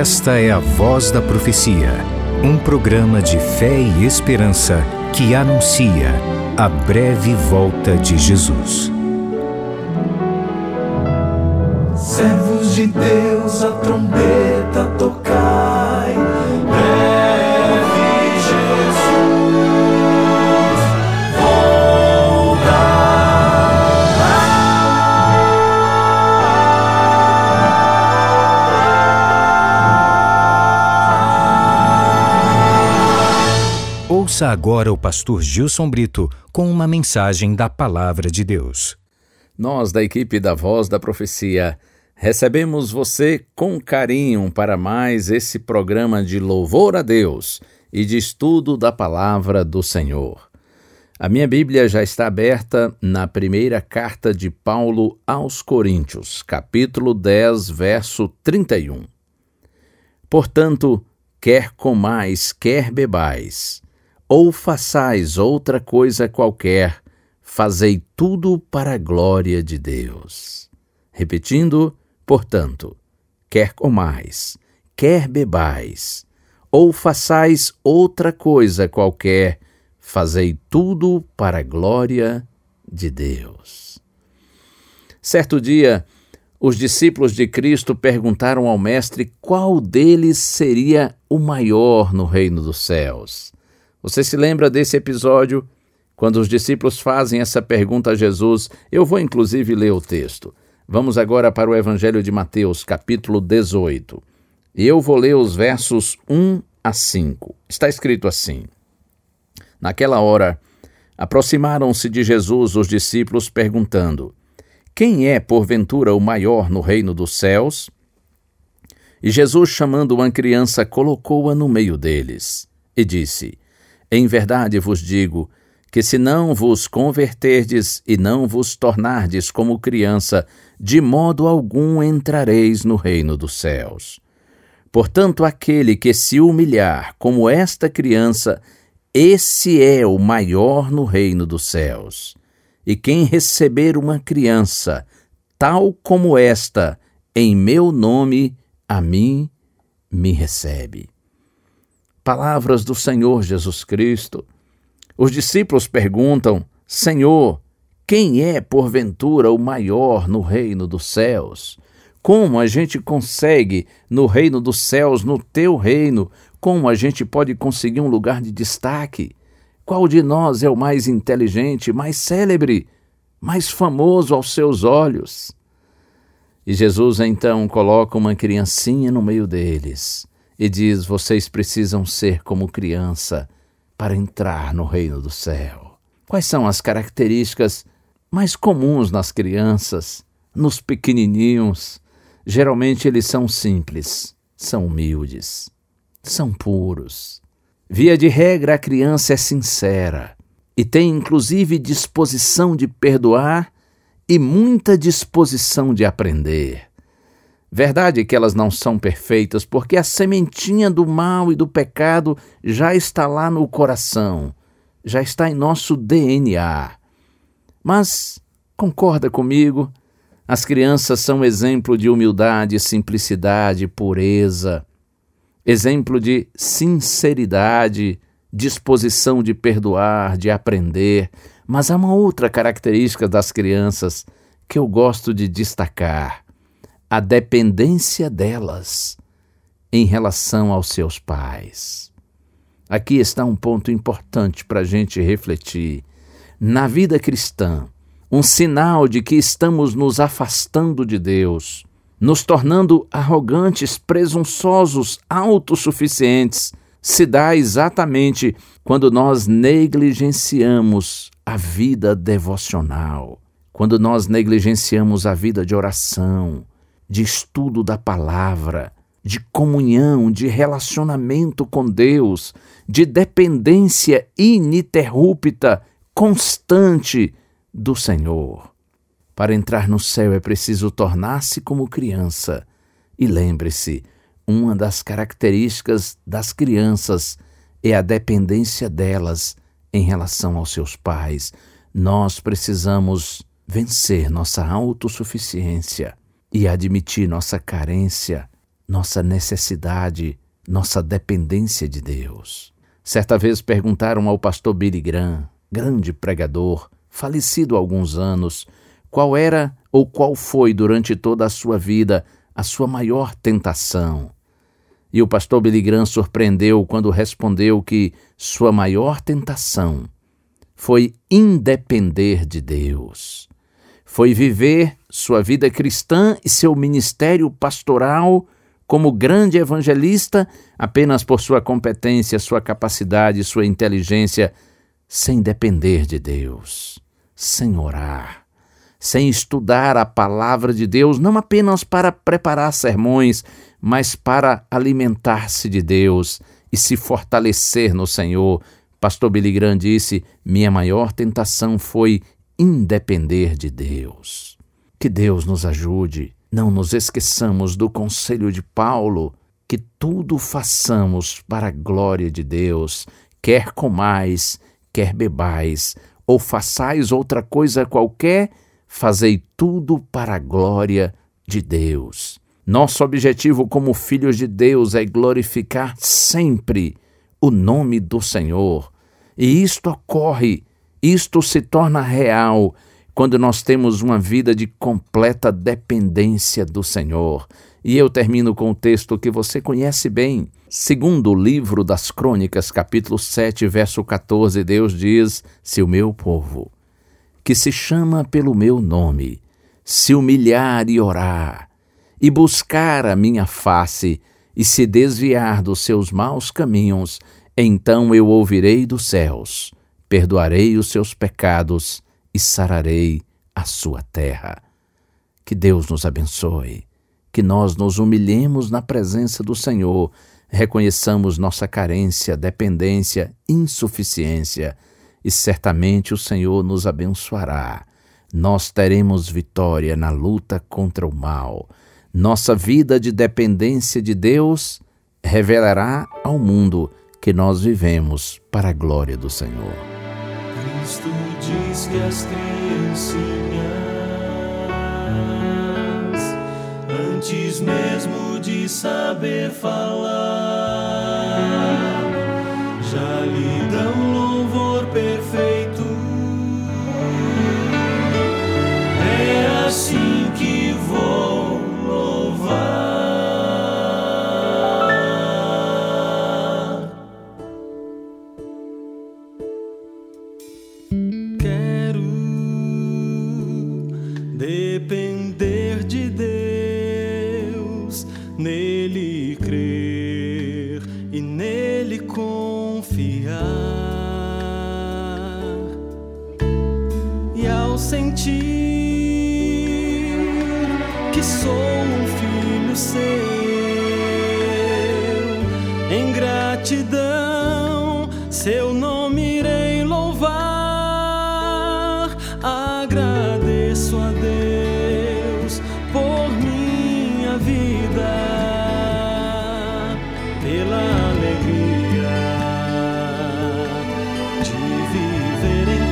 Esta é a Voz da Profecia, um programa de fé e esperança que anuncia a breve volta de Jesus. Servos de Deus, a trombeta tocai, breve Jesus Ouça agora o pastor Gilson Brito com uma mensagem da Palavra de Deus. Nós, da equipe da Voz da Profecia, recebemos você com carinho para mais esse programa de louvor a Deus e de estudo da Palavra do Senhor. A minha Bíblia já está aberta na primeira carta de Paulo aos Coríntios, capítulo 10, verso 31. Portanto, quer comais, quer bebais, ou façais outra coisa qualquer, fazei tudo para a glória de Deus. Repetindo, portanto, quer comais, quer bebais, ou façais outra coisa qualquer, fazei tudo para a glória de Deus. Certo dia, os discípulos de Cristo perguntaram ao Mestre qual deles seria o maior no reino dos céus. Você se lembra desse episódio? Quando os discípulos fazem essa pergunta a Jesus, eu vou inclusive ler o texto. Vamos agora para o Evangelho de Mateus, capítulo 18. E eu vou ler os versos 1 a 5. Está escrito assim: Naquela hora, aproximaram-se de Jesus os discípulos perguntando: Quem é, porventura, o maior no reino dos céus? E Jesus, chamando uma criança, colocou-a no meio deles e disse: Em verdade vos digo que se não vos converterdes e não vos tornardes como criança, de modo algum entrareis no reino dos céus. Portanto, aquele que se humilhar como esta criança, esse é o maior no reino dos céus. E quem receber uma criança, tal como esta, em meu nome, a mim me recebe. Palavras do Senhor Jesus Cristo. Os discípulos perguntam: Senhor, quem é, porventura, o maior no reino dos céus? Como a gente consegue, no reino dos céus, no teu reino, como a gente pode conseguir um lugar de destaque? Qual de nós é o mais inteligente, mais célebre, mais famoso aos seus olhos? E Jesus então coloca uma criancinha no meio deles e diz: vocês precisam ser como criança para entrar no reino do céu. Quais são as características mais comuns nas crianças, nos pequenininhos? Geralmente eles são simples, são humildes, são puros. Via de regra, a criança é sincera e tem inclusive disposição de perdoar e muita disposição de aprender. Verdade que elas não são perfeitas, porque a sementinha do mal e do pecado já está lá no coração, já está em nosso DNA. Mas, concorda comigo, as crianças são exemplo de humildade, simplicidade, pureza, exemplo de sinceridade, disposição de perdoar, de aprender. Mas há uma outra característica das crianças que eu gosto de destacar: a dependência delas em relação aos seus pais. Aqui está um ponto importante para a gente refletir. Na vida cristã, um sinal de que estamos nos afastando de Deus, nos tornando arrogantes, presunçosos, autossuficientes, se dá exatamente quando nós negligenciamos a vida devocional, quando nós negligenciamos a vida de oração, de estudo da palavra, de comunhão, de relacionamento com Deus, de dependência ininterrupta, constante do Senhor. Para entrar no céu é preciso tornar-se como criança. E lembre-se, uma das características das crianças é a dependência delas em relação aos seus pais. Nós precisamos vencer nossa autossuficiência e admitir nossa carência nossa necessidade, nossa dependência de Deus. Certa vez perguntaram ao pastor Billy Graham, grande pregador, falecido há alguns anos, qual era ou qual foi durante toda a sua vida a sua maior tentação. E o pastor Billy Graham surpreendeu quando respondeu que sua maior tentação foi independer de Deus. Foi viver sua vida cristã e seu ministério pastoral como grande evangelista apenas por sua competência, sua capacidade, sua inteligência, sem depender de Deus, sem orar, sem estudar a palavra de Deus, não apenas para preparar sermões, mas para alimentar-se de Deus e se fortalecer no Senhor. Pastor Billy Graham disse: minha maior tentação foi independer de Deus. Que Deus nos ajude. Não nos esqueçamos do conselho de Paulo, que tudo façamos para a glória de Deus, quer comais, quer bebais, ou façais outra coisa qualquer, fazei tudo para a glória de Deus. Nosso objetivo como filhos de Deus é glorificar sempre o nome do Senhor. E isto ocorre, isto se torna real quando nós temos uma vida de completa dependência do Senhor. E eu termino com um texto que você conhece bem. Segundo o livro das Crônicas, capítulo 7, verso 14, Deus diz: se o meu povo, que se chama pelo meu nome, se humilhar e orar, e buscar a minha face, e se desviar dos seus maus caminhos, então eu ouvirei dos céus, perdoarei os seus pecados e sararei a sua terra. Que Deus nos abençoe, que nós nos humilhemos na presença do Senhor, reconheçamos nossa carência, dependência, insuficiência, e certamente o Senhor nos abençoará. Nós teremos vitória na luta contra o mal. Nossa vida de dependência de Deus revelará ao mundo que nós vivemos para a glória do Senhor. Cristo diz que as criancinhas, antes mesmo de saber falar, já lhe dão louvor perfeito. É assim que vou louvar. Depender de Deus, nele crer e nele confiar. E ao sentir que sou um filho seu, em gratidão seu nome irei louvar. Agradeço a Deus por minha vida, pela alegria de viver em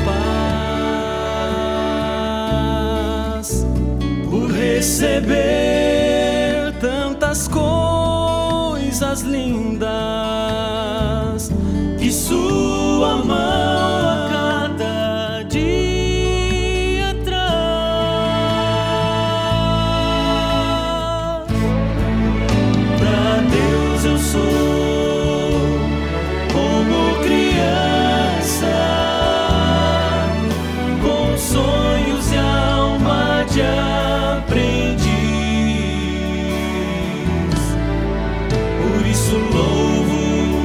paz, por receber tantas coisas lindas que sua mão a cada dia traz. Pra Deus eu sou como criança, com sonhos e alma de aprendiz. Por isso louvo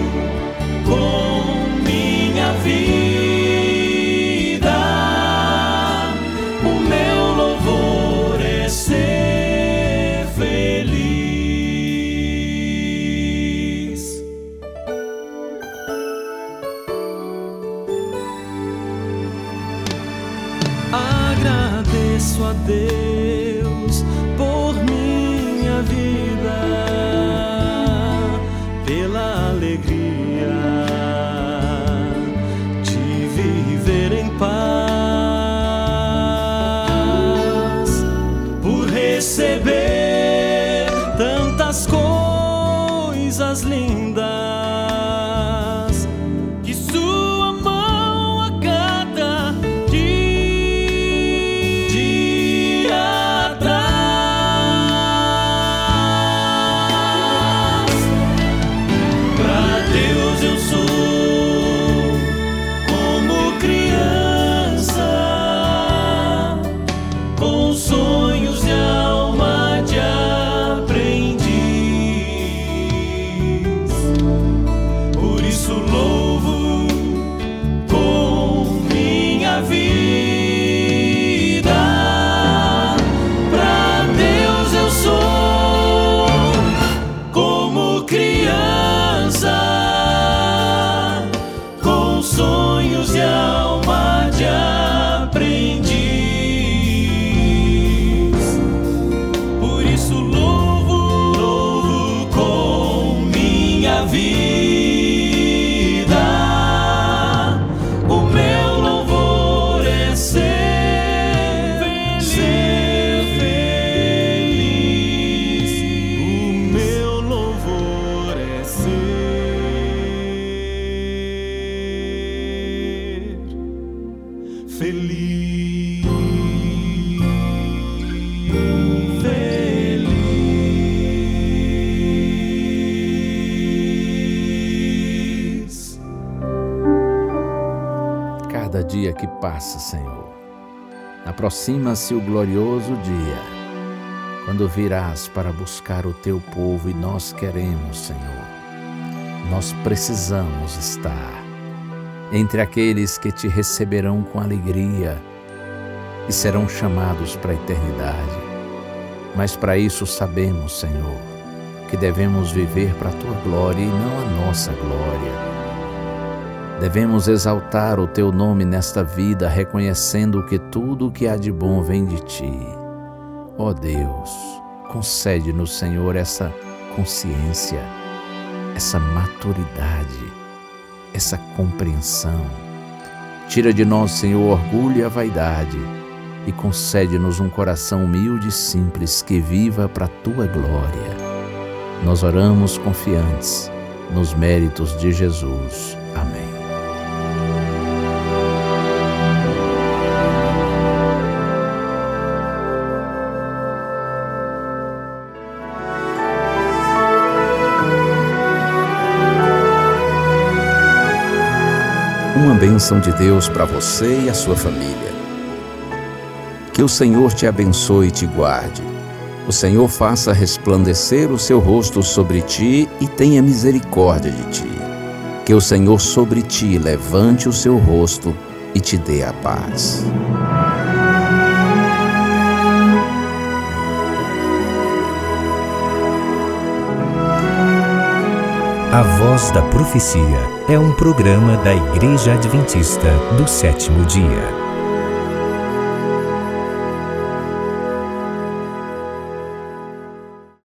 com minha vida, o meu louvor é ser feliz. Agradeço a Deus por minha vida, pela alegria de viver em paz, por receber tantas coisas louvo com minha vida. Pra Deus eu sou como criança, com sonhos e alma de aprendiz. Por isso louvo com minha vida. O meu louvor é ser feliz. O meu louvor é ser feliz. Cada dia que passa, Senhor, aproxima-se o glorioso dia, quando virás para buscar o teu povo, e nós queremos, Senhor, nós precisamos estar entre aqueles que te receberão com alegria e serão chamados para a eternidade. Mas para isso sabemos, Senhor, que devemos viver para a tua glória e não a nossa glória. Devemos exaltar o teu nome nesta vida, reconhecendo que tudo o que há de bom vem de ti. Ó Deus, concede-nos, Senhor, essa consciência, essa maturidade, essa compreensão. Tira de nós, Senhor, o orgulho e a vaidade e concede-nos um coração humilde e simples que viva para a tua glória. Nós oramos confiantes nos méritos de Jesus. Amém. Uma bênção de Deus para você e a sua família. Que o Senhor te abençoe e te guarde. O Senhor faça resplandecer o seu rosto sobre ti e tenha misericórdia de ti. Que o Senhor sobre ti levante o seu rosto e te dê a paz. A Voz da Profecia é um programa da Igreja Adventista do Sétimo Dia.